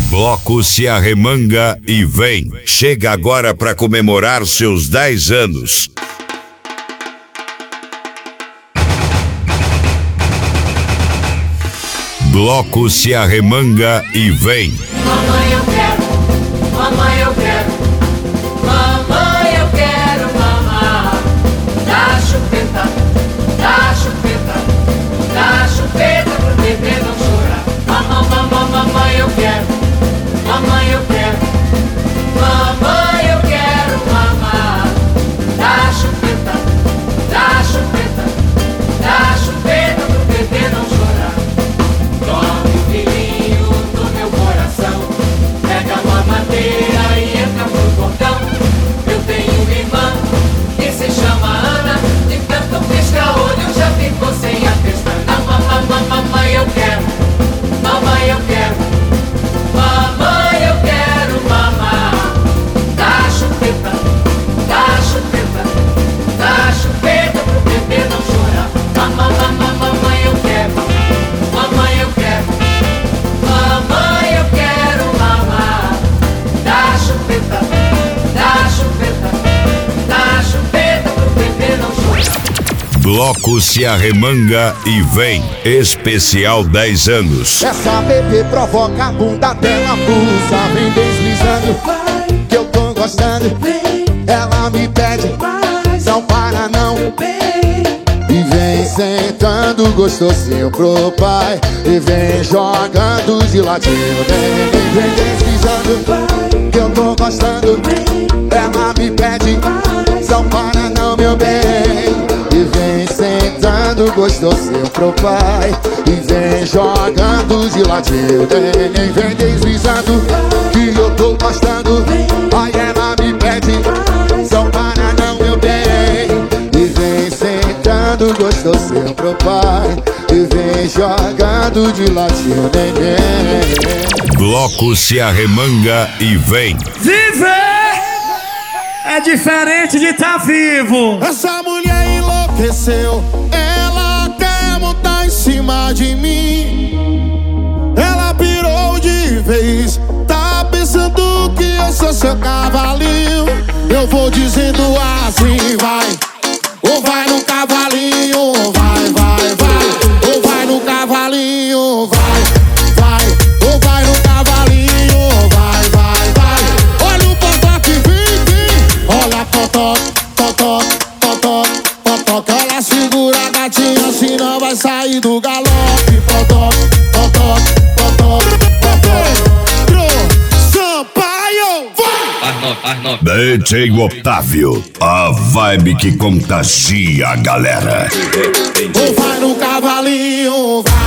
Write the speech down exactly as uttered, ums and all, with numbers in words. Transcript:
Bloco se arremanga e vem. Chega agora para comemorar seus dez anos. Bloco se arremanga e vem. Mamãe eu quero, mamãe eu quero, mamãe eu quero mamar. Dá chupeta, dá chupeta, dá chupeta pro bebê não chorar. Mamãe, mamãe, mamãe eu quero, mamãe eu quero, mamãe eu quero mamar. Dá chupeta, dá chupeta, dá chupeta pro bebê não chorar. Dorme, filhinho do meu coração, pega uma madeira e entra pro portão. Eu tenho uma irmã que se chama Ana, de tanto pisca-olho já ficou sem a pestana. Mamãe, mamãe eu quero, mamãe eu quero, mamãe eu quero mamar. Dá chupeta, dá chupeta, dá chupeta pro bebê não chorar. Mamãe, mamãe eu quero, mamãe eu quero, mamãe eu quero mamar. Dá chupeta, dá chupeta, dá chupeta pro bebê não chorar. Bloco se arremanga e vem. Especial dez anos. Essa bebê provoca a bunda dela, pulsa, vem deslizando, que eu tô gostando. Ela me pede, não para não. E vem sentando gostosinho pro pai, e vem jogando de ladinho. Vem, vem, vem deslizando, que eu tô gostando. Ela me pede, não para não, meu bem. E vem sentando gostosinho pro pai, e vem jogando de ladinho. Vem, vem, vem deslizando, que eu tô gostando. Aí ela me pede, não para não, meu bem. E vem sentando gostosinho pro pai, e vem jogando de ladinho. Vem, vem. Bloco se arremanga e vem. Viver é diferente de tá vivo. Essa mulher enlouqueceu, ela quer montar em cima de mim. Ela pirou de vez, tá pensando que eu sou seu cavalinho. Eu vou dizendo assim, vai, ou vai no cavalinho, vai, vai, vai, ou vai no cavalinho, vai, vai, ou vai no cavalinho, vai, vai, vai. Olha o potó que vem, vem, olha potó, potó, potó, potó, que ela segura a gatinha, senão vai sair do galope. Potó, potó, potó, potó, Pro Sampaio, vai! D J Otávio, a vibe que contagia a galera. Ou vai no cavalinho, vai.